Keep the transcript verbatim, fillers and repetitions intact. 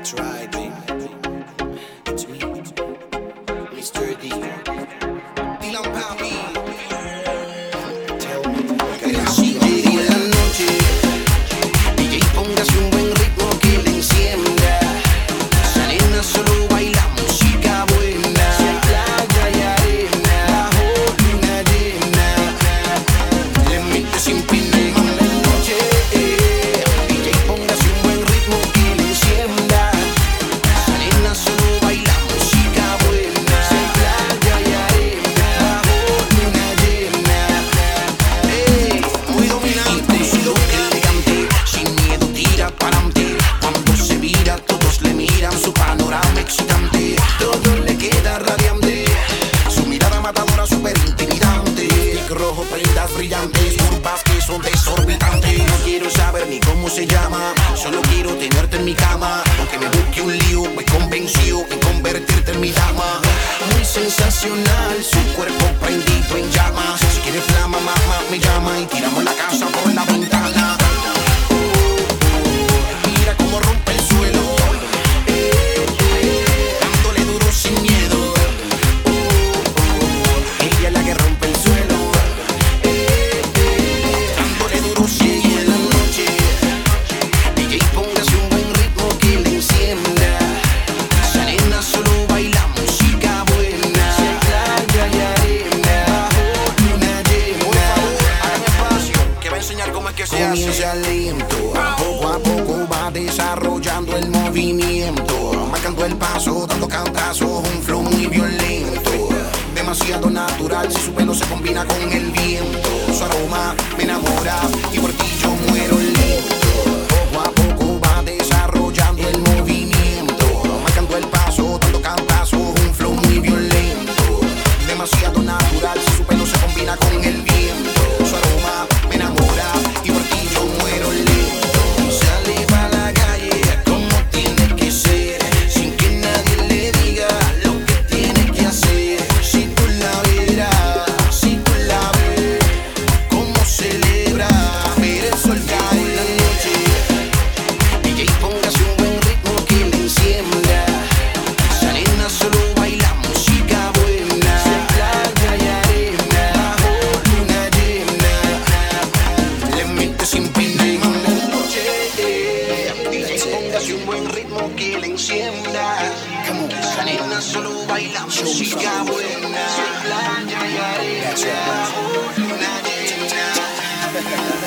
That's right, baby. It's me, mister D. Dylan Papi. Tell me, que así en la noche. D J, póngase un buen ritmo que le encienda. Esa nena solo baila música buena. Playa y arena, bajo luna llena. Le mete sin pena en la noche. D J, póngase un buen ritmo que le encienda. Esa nena solo baila música buena. Playa y arena, bajo luna llena. Ey, muy dominante, loca, elegante, sin miedo tira para adelante. Cuando se vira todos le miran, su panorama excitante, todo le queda radiante. Su mirada matadora, súper intimidante. Tic rojo, prendas brillantes, curvas que son desorbitantes. No quiero saber ni cómo se llama, solo quiero tenerte en mi cama. Aunque me busque un lío, me convenció en convertirte en mi dama. Muy sensacional, su cuerpo prendido en llamas. Si quiere flama, mamá, me llama y tiramos la casa por la ventana. Mira cómo rompe el suelo, eh, eh, dándole duro sin miedo. Oh, oh, ella es la que rompe el suelo, eh, eh, dándole duro si en la noche. D J, póngase un buen ritmo que le encienda. Esa nena solo baila música buena. Playa y arena, bajo luna llena. Hágame espacio, que va a enseñar cómo es que se hace. Comienza lento, a poco a poco va desarrollando el movimiento, marcando el paso, dando cantazos, un flow muy violento, demasiado natural. Si su pelo se combina con el viento, su aroma me enamora y por ti yo muero lento. Poco a poco va desarrollando el movimiento, marcando el paso, dando cantazos, un flow muy violento, demasiado natural. Si su pelo se combina con el viento, su aroma me enamora y por ti yo muero lento. Sale pa' la calle como tiene que ser, sin que nadie le diga lo que tiene que hacer. Si tú la vieras, si tú la ves, cómo celebra ver el sol caer en la noche. D J, póngase un buen ritmo que le encienda. Esa nena solo baila música buena. Playa y arena, bajo luna llena. Le mete sin pena en la noche. D J, póngase un buen ritmo que le encienda. Esa nena solo baila música buena. Playa y arena, bajo luna llena.